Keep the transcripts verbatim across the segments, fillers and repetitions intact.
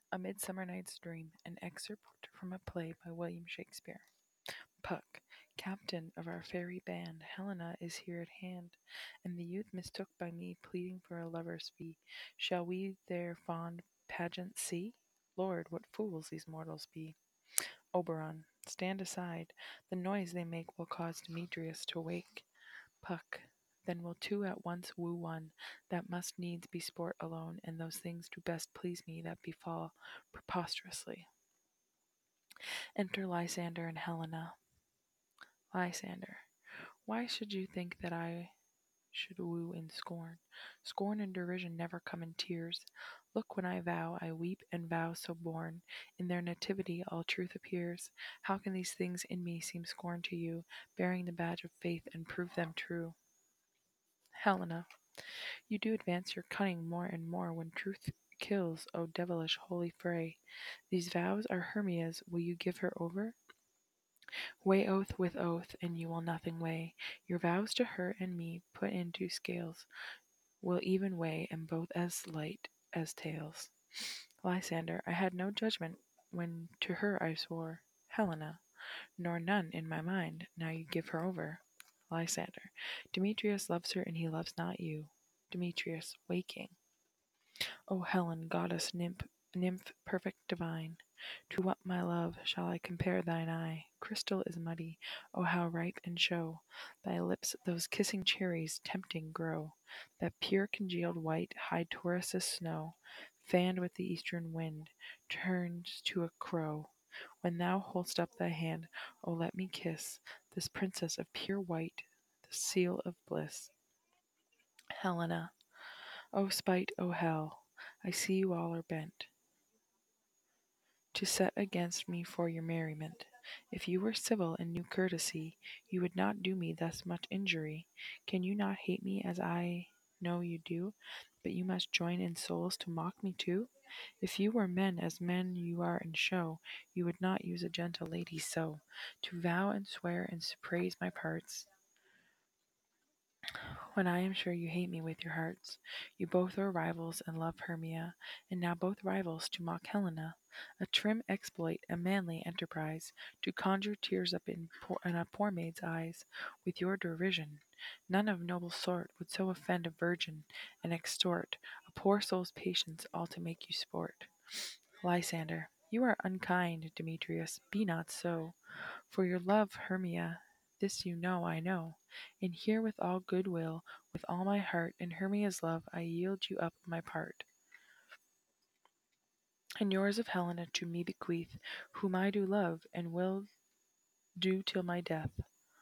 A Midsummer Night's Dream, an excerpt from a play by William Shakespeare. Puck, captain of our fairy band, Helena is here at hand, and the youth mistook by me, pleading for a lover's fee. Shall we their fond pageant see? Lord, what fools these mortals be! Oberon, stand aside, the noise they make will cause Demetrius to wake. Puck, then will two at once woo one, that must needs be sport alone, and those things do best please me that befall preposterously. Enter Lysander and Helena. Lysander, why should you think that I should woo in scorn? Scorn and derision never come in tears. Look, when I vow, I weep, and vows so born. In their nativity all truth appears. How can these things in me seem scorn to you, bearing the badge of faith, and prove them true? Helena, you do advance your cunning more and more when truth kills, O devilish holy fray. These vows are Hermia's, will you give her over? Weigh oath with oath, and you will nothing weigh. Your vows to her and me put into scales will even weigh, and both as light as tails. Lysander, I had no judgment when to her I swore. Helena, nor none in my mind, now you give her over. Lysander, Demetrius loves her, and he loves not you. Demetrius, waking. O Helen, goddess, nymph, nymph perfect divine, to what, my love, shall I compare thine eye? Crystal is muddy, O how ripe in show! Thy lips, those kissing cherries, tempting grow, that pure congealed white hide Taurus' snow, fanned with the eastern wind, turns to a crow. When thou hold'st up thy hand, O let me kiss this princess of pure white, the seal of bliss. Helena, O spite, O hell! I see you all are bent to set against me for your merriment. If you were civil and knew courtesy, you would not do me thus much injury. Can you not hate me as I know you do, but you must join in souls to mock me too? If you were men as men you are in show, you would not use a gentle lady so, to vow and swear and to praise my parts, when I am sure you hate me with your hearts. You both are rivals and love Hermia, and now both rivals to mock Helena. A trim exploit, a manly enterprise, to conjure tears up in, poor, in a poor maid's eyes, with your derision. None of noble sort would so offend a virgin, and extort a poor soul's patience all to make you sport. Lysander, you are unkind, Demetrius, be not so. For your love, Hermia, this you know, I know, and here with all good will, with all my heart, in Hermia's love I yield you up my part, and yours of Helena to me bequeath, whom I do love, and will do till my death.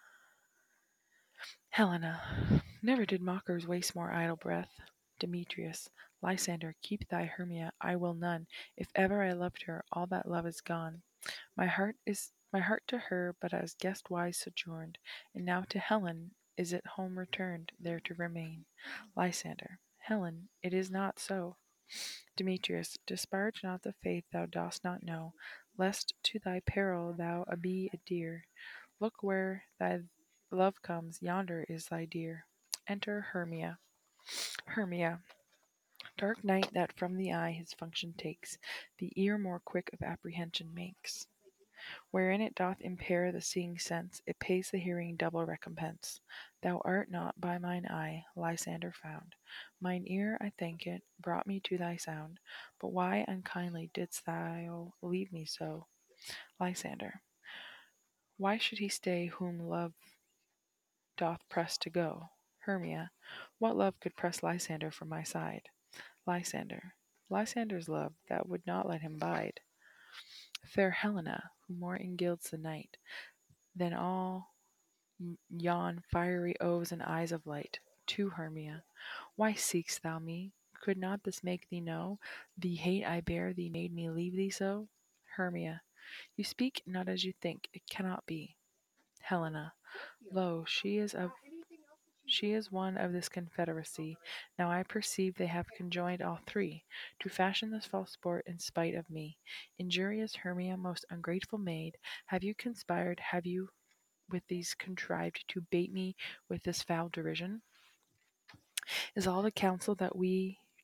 Helena, never did mockers waste more idle breath. Demetrius, Lysander, keep thy Hermia, I will none. If ever I loved her, all that love is gone. My heart is my heart to her but as guest wise sojourned, and now to Helen is it home returned, there to remain. Lysander, Helen, it is not so. Demetrius, disparage not the faith thou dost not know, lest to thy peril thou be a dear. Look where thy love comes, yonder is thy dear. Enter Hermia. Hermia, dark night that from the eye his function takes, the ear more quick of apprehension makes. Wherein it doth impair the seeing sense, it pays the hearing double recompense. Thou art not by mine eye, Lysander, found. Mine ear, I thank it, brought me to thy sound. But why unkindly didst thou leave me so? Lysander, why should he stay whom love doth press to go? Hermia, what love could press Lysander from my side? Lysander, Lysander's love that would not let him bide. Fair Helena, who more engilds the night than all yon fiery oves and eyes of light. To Hermia, why seek'st thou me? Could not this make thee know the hate I bear thee made me leave thee so? Hermia, you speak not as you think, it cannot be. Helena, lo, she is of she is one of this confederacy. Now I perceive they have conjoined all three to fashion this false sport in spite of me. Injurious Hermia, most ungrateful maid, have you conspired, have you with these contrived to bait me with this foul derision? Is all the counsel that we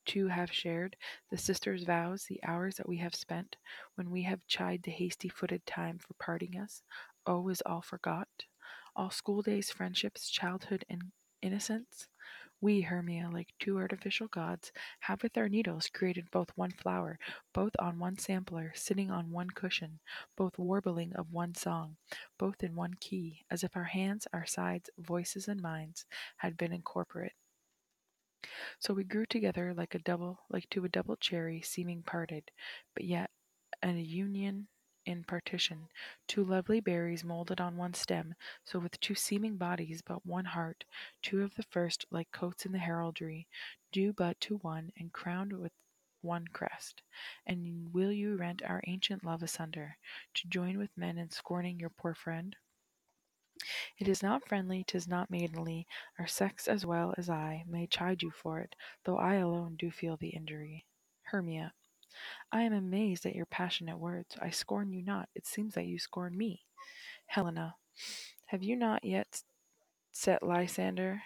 two have shared, the sisters' vows, the hours that we have spent, when we have chid the hasty footed time for parting us. Oh, is all forgot? All school days, friendships, childhood, and innocence? We, Hermia, like two artificial gods, have with our needles created both one flower, both on one sampler, sitting on one cushion, both warbling of one song, both in one key, as if our hands, our sides, voices, and minds had been incorporate. So we grew together like a double, like to a double cherry, seeming parted, but yet an union in partition, two lovely berries molded on one stem, so with two seeming bodies but one heart, two of the first like coats in the heraldry, due but to one, and crowned with one crest. And will you rent our ancient love asunder, to join with men in scorning your poor friend? It is not friendly, 'tis not maidenly, our sex as well as I may chide you for it, though I alone do feel the injury. Hermia. I am amazed at your passionate words. I scorn you not. It seems that you scorn me. Helena. Have you not yet set Lysander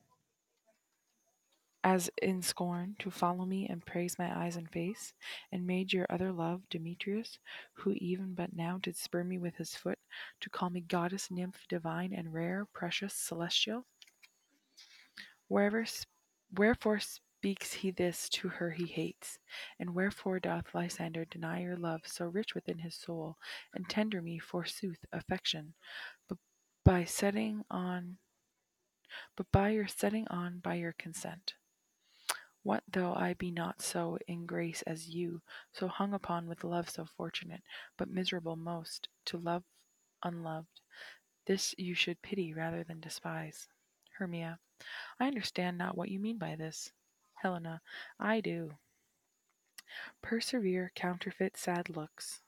as in scorn to follow me and praise my eyes and face, and made your other love, Demetrius, who even but now did spur me with his foot, to call me goddess, nymph, divine, and rare, precious, celestial? Wherever, wherefore speaks he this to her he hates? And wherefore doth Lysander deny your love so rich within his soul, and tender me, forsooth, affection, but by setting on, but by your setting on by your consent? What though I be not so in grace as you, so hung upon with love so fortunate, but miserable most, to love unloved? This you should pity rather than despise. Hermia. I understand not what you mean by this. Helena. I do. Persevere, counterfeit sad looks.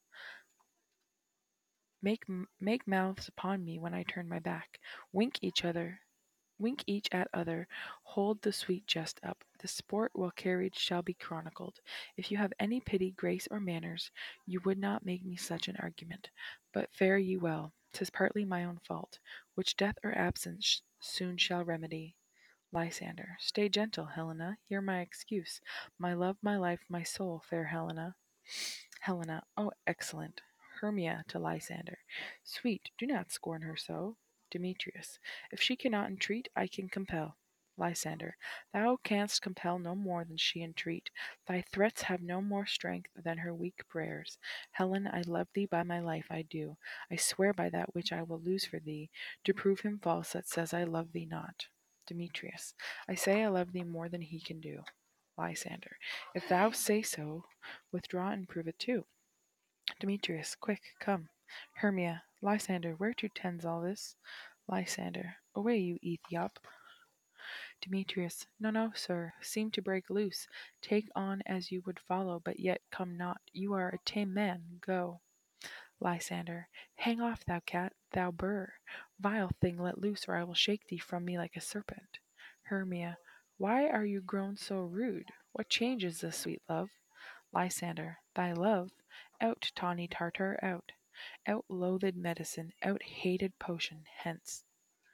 Make make mouths upon me when I turn my back. Wink each other. Wink each at other. Hold the sweet jest up. The sport well carried shall be chronicled. If you have any pity, grace, or manners, you would not make me such an argument. But fare ye well. 'Tis partly my own fault, which death or absence soon shall remedy. Lysander. Stay gentle, Helena. Hear my excuse. My love, my life, my soul, fair Helena. Helena. Oh, excellent. Hermia to Lysander. Sweet, do not scorn her so. Demetrius. If she cannot entreat, I can compel. Lysander. Thou canst compel no more than she entreat. Thy threats have no more strength than her weak prayers. Helen, I love thee by my life, I do. I swear by that which I will lose for thee, to prove him false that says I love thee not. Demetrius. I say I love thee more than he can do. Lysander. If thou say so, withdraw and prove it too. Demetrius. Quick, come. Hermia. Lysander, whereto tends all this? Lysander. Away, you Ethiop. Demetrius. No, no, sir. Seem to break loose. Take on as you would follow, but yet come not. You are a tame man. Go. Lysander. Hang off, thou cat, thou burr. Vile thing, let loose, or I will shake thee from me like a serpent. Hermia. Why are you grown so rude? What change is this, sweet love? Lysander. Thy love? Out, tawny Tartar, out. Out, loathed medicine, out, hated potion, hence.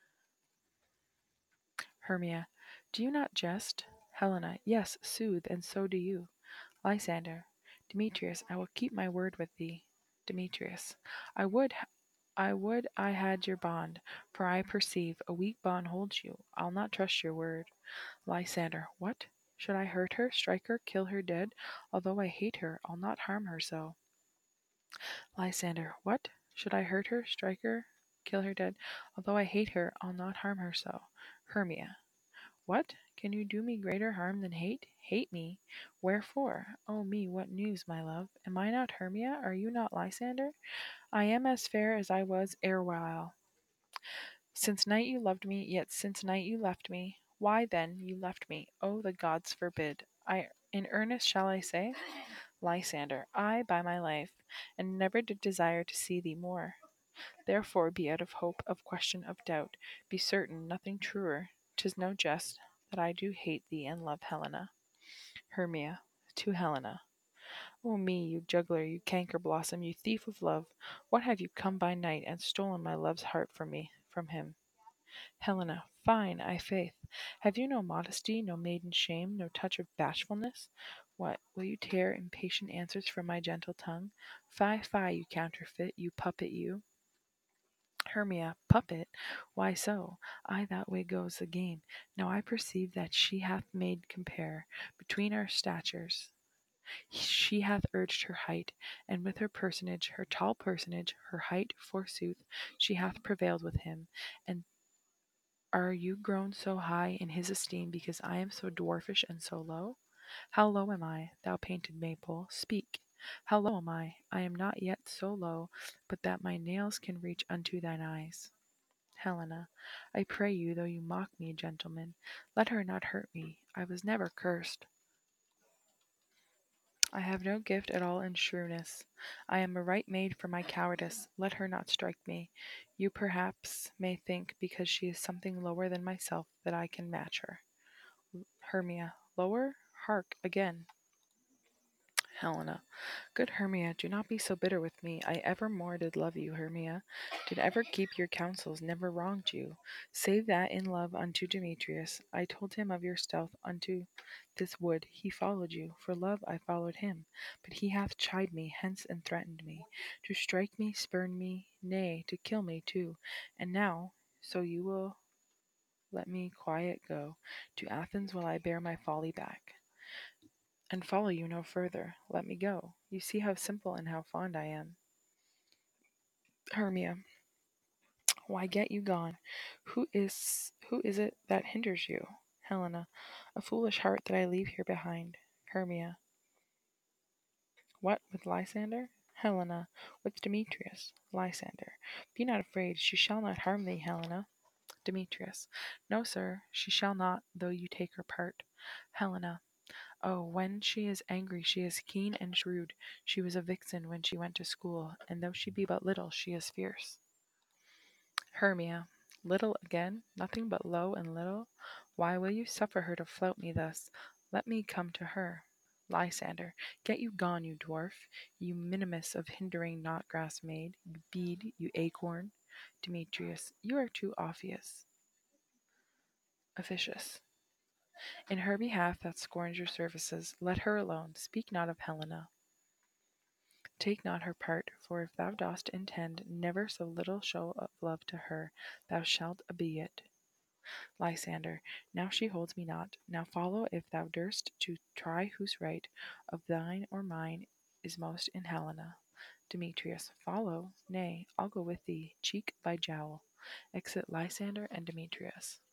Hermia. Do you not jest? Helena. Yes, sooth, and so do you. Lysander. Demetrius, I will keep my word with thee. Demetrius. I would I would I had your bond, for I perceive a weak bond holds you. I'll not trust your word. Lysander. What? Should I hurt her, strike her, kill her dead? Although I hate her, I'll not harm her so. Lysander. What? Should I hurt her, strike her, kill her dead? Although I hate her, I'll not harm her so. Hermia. What? Can you do me greater harm than hate? Hate me? Wherefore? Oh me, what news, my love? Am I not Hermia? Are you not Lysander? I am as fair as I was erewhile. Since night you loved me, yet since night you left me. Why then you left me? Oh, the gods forbid. I in earnest shall I say? Lysander. I, by my life, and never did desire to see thee more. Therefore be out of hope, of question, of doubt. Be certain, nothing truer. 'Tis no jest, that I do hate thee and love Helena. Hermia. To Helena. O me, you juggler, you canker blossom, you thief of love, what have you come by night and stolen my love's heart from me, from him? Helena. Fine, I faith. Have you no modesty, no maiden shame, no touch of bashfulness? What, will you tear impatient answers from my gentle tongue? Fie, fie, you counterfeit, you puppet, you. Hermia. Puppet? Why so? Ay, that way goes the game. Now I perceive that she hath made compare between our statures. She hath urged her height, and with her personage, her tall personage, her height, forsooth, she hath prevailed with him. And are you grown so high in his esteem because I am so dwarfish and so low? How low am I, thou painted Maypole? Speak. How low am I? I am not yet so low but that my nails can reach unto thine eyes. Helena. I pray you, though you mock me, gentlemen, let her not hurt me. I was never cursed. I have no gift at all in shrewdness. I am a right maid for my cowardice. Let her not strike me. You perhaps may think, because she is something lower than myself, that I can match her. Hermia. Lower? Hark, again. Helena. Good Hermia, do not be so bitter with me. I evermore did love you, Hermia. Did ever keep your counsels, never wronged you. Save that in love unto Demetrius. I told him of your stealth unto this wood. He followed you. For love I followed him. But he hath chid me hence and threatened me. To strike me, spurn me, nay, to kill me too. And now, so you will let me quiet go. To Athens will I bear my folly back and follow you no further. Let me go. You see how simple and how fond I am. Hermia. Why get you gone? Who is who is it that hinders you? Helena. A foolish heart that I leave here behind. Hermia. What, with Lysander? Helena. With Demetrius. Lysander. Be not afraid, she shall not harm thee, Helena. Demetrius. No, sir, she shall not, though you take her part. Helena. Oh, when she is angry she is keen and shrewd. She was a vixen when she went to school, and though she be but little, she is fierce. Hermia. Little again? Nothing but low and little? Why will you suffer her to flout me thus? Let me come to her. Lysander. Get you gone, you dwarf, you minimus of hindering not grass maid, you bead, you acorn. Demetrius. You are too obvious. Officious. In her behalf that scorns your services, let her alone. Speak not of Helena. Take not her part, for if thou dost intend never so little show of love to her, thou shalt abye it. Lysander. Now she holds me not. Now follow if thou durst to try whose right, of thine or mine, is most in Helena. Demetrius. Follow? Nay, I'll go with thee, cheek by jowl. Exit Lysander and Demetrius.